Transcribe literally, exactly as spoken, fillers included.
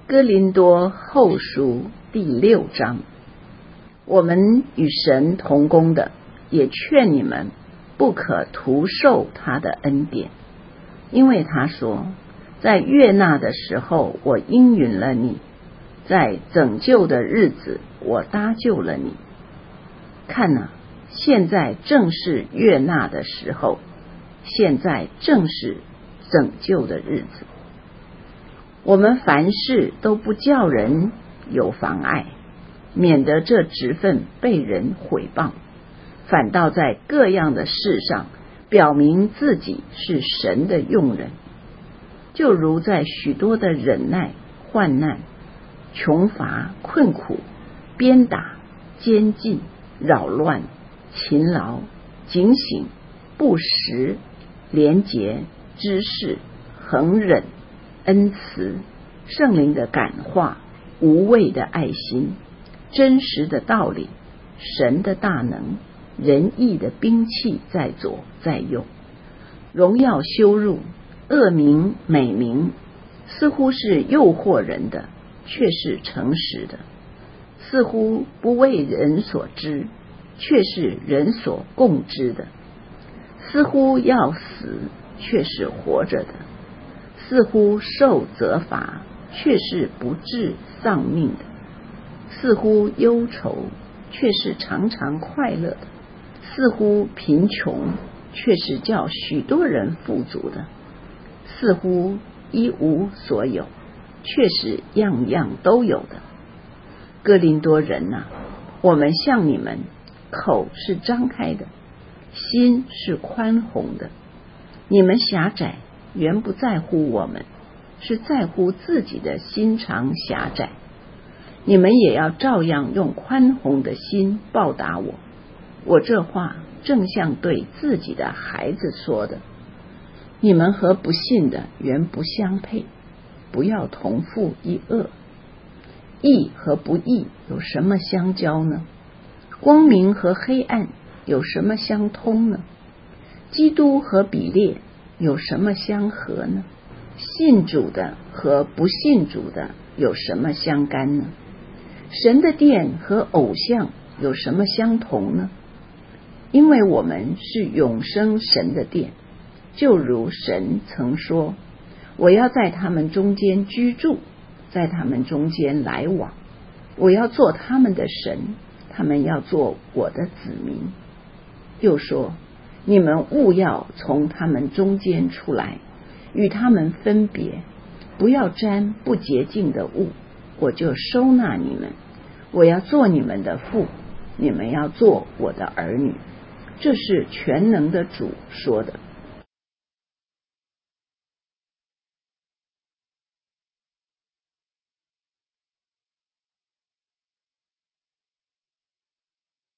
哥林多后书第六章，我们与神同工的，也劝你们不可徒受他的恩典，因为他说，在悦纳的时候我应允了你，在拯救的日子我搭救了你。看哪，现在正是悦纳的时候，现在正是拯救的日子。我们凡事都不叫人有妨碍，免得这职分被人毁谤，反倒在各样的事上表明自己是神的用人，就如在许多的忍耐、患难、穷乏、困苦、鞭打、监禁、扰乱、勤劳、警醒、不时、廉洁、知识、恒忍、恩慈、圣灵的感化、无畏的爱心、真实的道理、神的大能、仁义的兵器在左在右，荣耀羞辱、恶名美名，似乎是诱惑人的，却是诚实的；似乎不为人所知，却是人所共知的；似乎要死，却是活着的；似乎受责罚，却是不致丧命的；似乎忧愁，却是常常快乐的；似乎贫穷，却是叫许多人富足的；似乎一无所有，却是样样都有的。哥林多人啊，我们向你们，口是张开的，心是宽宏的。你们狭窄，原不在乎我们，是在乎自己的心肠狭窄。你们也要照样用宽宏的心报答我。我这话正像对自己的孩子说的。你们和不信的原不相配，不要同负一轭。义和不义有什么相交呢？光明和黑暗有什么相通呢？基督和比列有什么相合呢？信主的和不信主的有什么相干呢？神的殿和偶像有什么相同呢？因为我们是永生神的殿，就如神曾说，我要在他们中间居住，在他们中间来往，我要做他们的神，他们要做我的子民。又说，你们务要从他们中间出来，与他们分别，不要沾不洁净的物，我就收纳你们。我要做你们的父，你们要做我的儿女。这是全能的主说的。